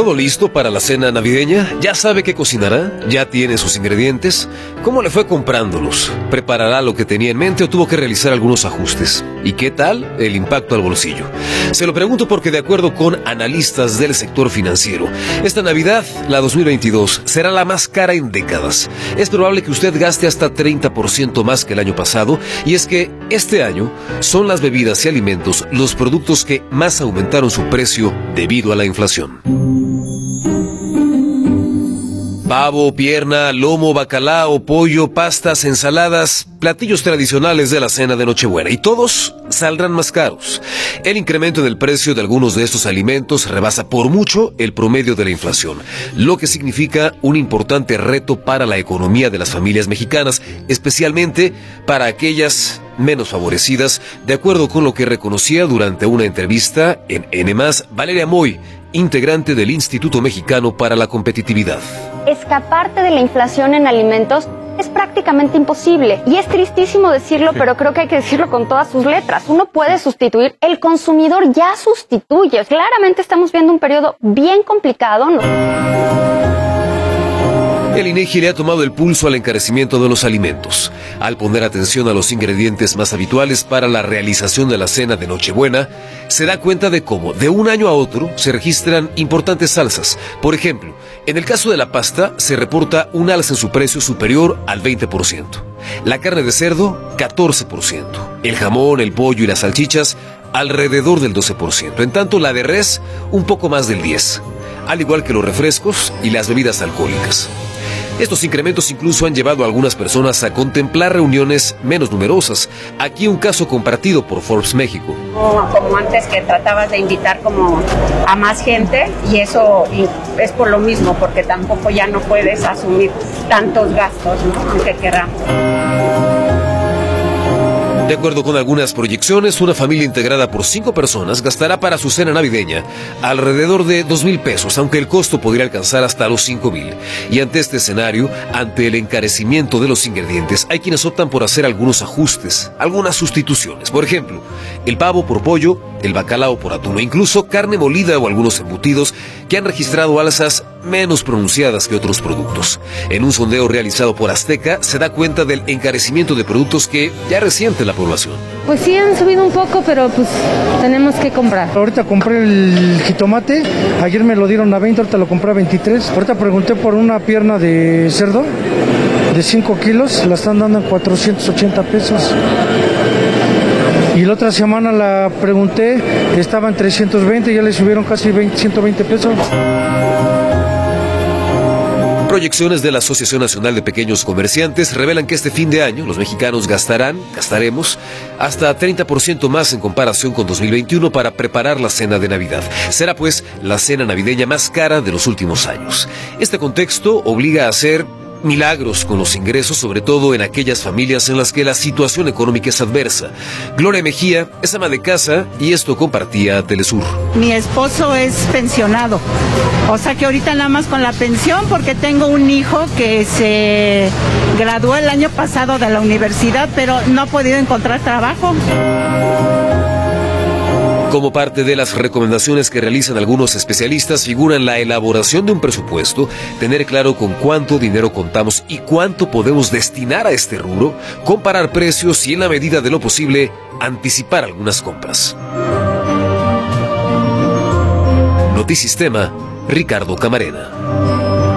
¿Todo listo para la cena navideña? ¿Ya sabe qué cocinará? ¿Ya tiene sus ingredientes? ¿Cómo le fue comprándolos? ¿Preparará lo que tenía en mente o tuvo que realizar algunos ajustes? ¿Y qué tal el impacto al bolsillo? Se lo pregunto porque, de acuerdo con analistas del sector financiero, esta Navidad, la 2022, será la más cara en décadas. Es probable que usted gaste hasta 30% más que el año pasado, y es que este año son las bebidas y alimentos los productos que más aumentaron su precio debido a la inflación. Pavo, pierna, lomo, bacalao, pollo, pastas, ensaladas, platillos tradicionales de la cena de Nochebuena, y todos saldrán más caros. El incremento en el precio de algunos de estos alimentos rebasa por mucho el promedio de la inflación, lo que significa un importante reto para la economía de las familias mexicanas, especialmente para aquellas menos favorecidas, de acuerdo con lo que reconocía durante una entrevista en N+, Valeria Moy, integrante del Instituto Mexicano para la Competitividad. Escaparte de la inflación en alimentos es prácticamente imposible. Y es tristísimo decirlo, pero creo que hay que decirlo con todas sus letras. Uno puede sustituir, el consumidor ya sustituye. Claramente estamos viendo un periodo bien complicado, ¿no? El INEGI le ha tomado el pulso al encarecimiento de los alimentos. Al poner atención a los ingredientes más habituales para la realización de la cena de Nochebuena, se da cuenta de cómo, de un año a otro, se registran importantes alzas. Por ejemplo, en el caso de la pasta, se reporta un alza en su precio superior al 20%. La carne de cerdo, 14%. El jamón, el pollo y las salchichas, alrededor del 12%. En tanto, la de res, un poco más del 10%. Al igual que los refrescos y las bebidas alcohólicas. Estos incrementos incluso han llevado a algunas personas a contemplar reuniones menos numerosas. Aquí un caso compartido por Forbes México. Como antes, que tratabas de invitar como a más gente, y eso es por lo mismo, porque tampoco ya no puedes asumir tantos gastos, ¿no? Aunque queramos. De acuerdo con algunas proyecciones, una familia integrada por 5 personas gastará para su cena navideña alrededor de 2,000 pesos, aunque el costo podría alcanzar hasta los 5,000. Y ante este escenario, ante el encarecimiento de los ingredientes, hay quienes optan por hacer algunos ajustes, algunas sustituciones. Por ejemplo, el pavo por pollo, el bacalao por atún, o incluso carne molida o algunos embutidos que han registrado alzas menos pronunciadas que otros productos. En un sondeo realizado por Azteca, se da cuenta del encarecimiento de productos que ya resiente la población. Pues sí, han subido un poco, pero pues tenemos que comprar. Ahorita compré el jitomate, ayer me lo dieron a 20, ahorita lo compré a 23. Ahorita pregunté por una pierna de cerdo de 5 kilos, la están dando en 480 pesos. Y la otra semana la pregunté, estaba en 320, ya le subieron casi 120 pesos. Proyecciones de la Asociación Nacional de Pequeños Comerciantes revelan que este fin de año los mexicanos gastaremos hasta 30% más en comparación con 2021 para preparar la cena de Navidad. Será pues la cena navideña más cara de los últimos años. Este contexto obliga a hacer milagros con los ingresos, sobre todo en aquellas familias en las que la situación económica es adversa. Gloria Mejía es ama de casa y esto compartía a Telesur. Mi esposo es pensionado, o sea que ahorita nada más con la pensión, porque tengo un hijo que se graduó el año pasado de la universidad, pero no ha podido encontrar trabajo. Como parte de las recomendaciones que realizan algunos especialistas, figura en la elaboración de un presupuesto, tener claro con cuánto dinero contamos y cuánto podemos destinar a este rubro, comparar precios y, en la medida de lo posible, anticipar algunas compras. Notisistema, Ricardo Camarena.